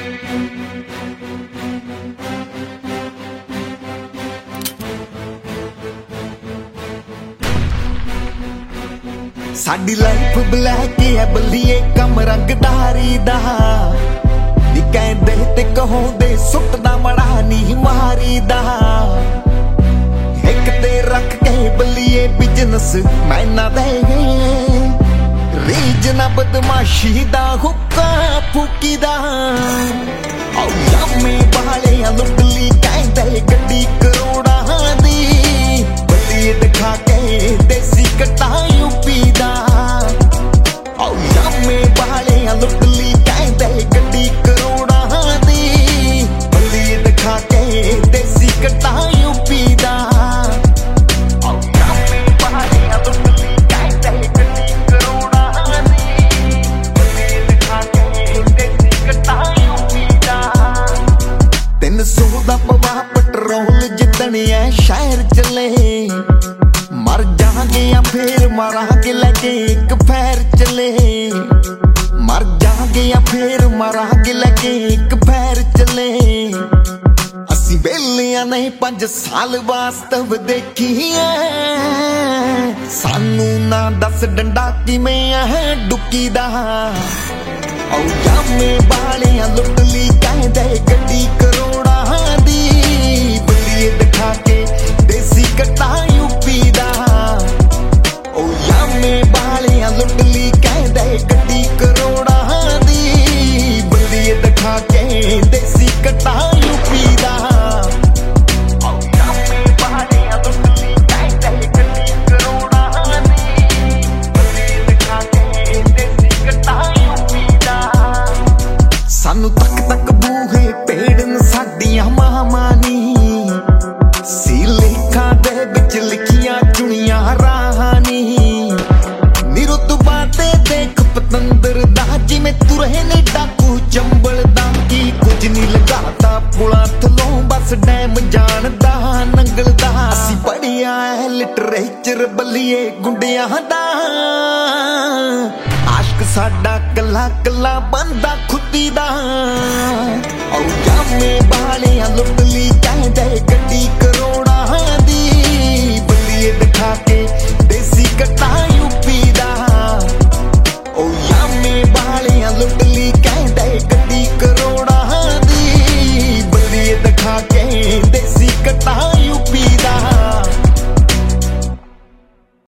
साडी life black है बल्लिए कम रंगदारी दा नी कहंदे ते कहोंदे सुटदा मड़ा नी मारी दा एक ते रख के बल्लिए बिजनेस मैं ना दे रीज ना बदमाशी दा हुक्का फूकी दा औ यामे बाले लुटली कहंदे गड्डी करोड़ा दी बल्लिए दिखा के देसी कट्टा यूपी दा औ यामे बाले लुटली कहंदे गड्डी करोड़ा दी बल्लिए दिखा के देसी कट्टा यूपी दा औ यामे बाले लुटली कहंदे गड्डी करोड़ा दी बल्लिए दिखा के देसी कट्टा यूपी दा 300 दा पवा पेट्रोल जितने है शहर चले मर जाएंगे या फिर मरांगे लेके एक पैर चले मर जाएंगे या फिर मरांगे लेके एक पैर चले असी बेलियां नहीं 5 साल वास्तव देखी है सानू ना दस डंडा किवें है डुकी दा औ जामे बालियां लुटली कहंदे गड्डी करोड़ा दी बल्लिए दिखा के देसी कट्टा यूपी दा ओ यामे बालियां लुटली कहंदे गड्डी करोड़ा दी बल्लिए दिखा के देसी कट्टा यूपी दा ओ यामे बालियां लुटली कहंदे गड्डी करोड़ा दी बल्लिए दिखा के देसी कट्टा यूपी दा सानू तक तक बूहे पेड़न साडियां मामा नी सी लेखां दे विच लिखियां चुनियां राहां नी निरुतबा ते देख पतंदर दा जिवें तुरे ने डाकू चंबल दा की कुछ नहीं लगाता पुला थलों बस डैम जानदा नंगलदा असी पढ़िया है लिटरेचर बल्लिए गुंडियां दा आशक साडा कला कला बंदा खुदी दा औ जामे बालियां लुटली कहंदे गड्डी करोड़ा दी बल्लिए दिखा के देसी कट्टा